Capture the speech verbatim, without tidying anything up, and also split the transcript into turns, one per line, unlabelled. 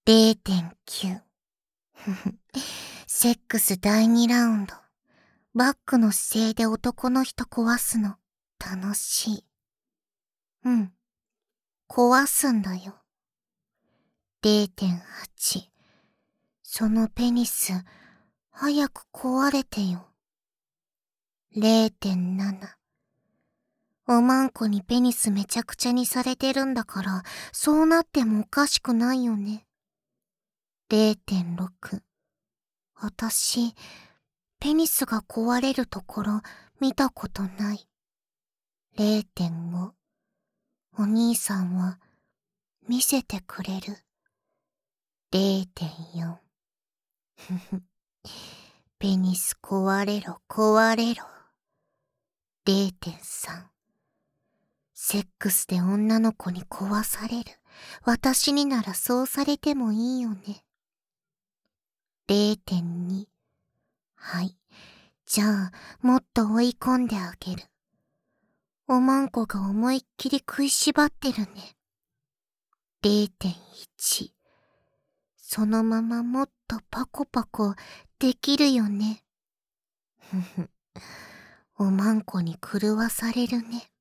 れいてんきゅう セックスだいにラウンド。バックの姿勢で男の人壊すの楽しい。うん。壊すんだよ。れいてんはち そのペニス早く壊れてよ。れいてんなな おまんこにペニスめちゃくちゃにされてるんだからそうなってもおかしくないよね。れいてんろく 私ペニスが壊れるところ見たことない。れいてんご お兄さんは見せてくれる。れいてんよん ふふペニス壊れろ壊れろ。れいてんさん セックスで女の子に壊される。私にならそうされてもいいよね。れいてんに はい。じゃあもっと追い込んであげる。おまんこが思いっきり食いしばってるね。れいてんいち そのままもっとパコパコできるよね。ふふ、おまんこに狂わされるね。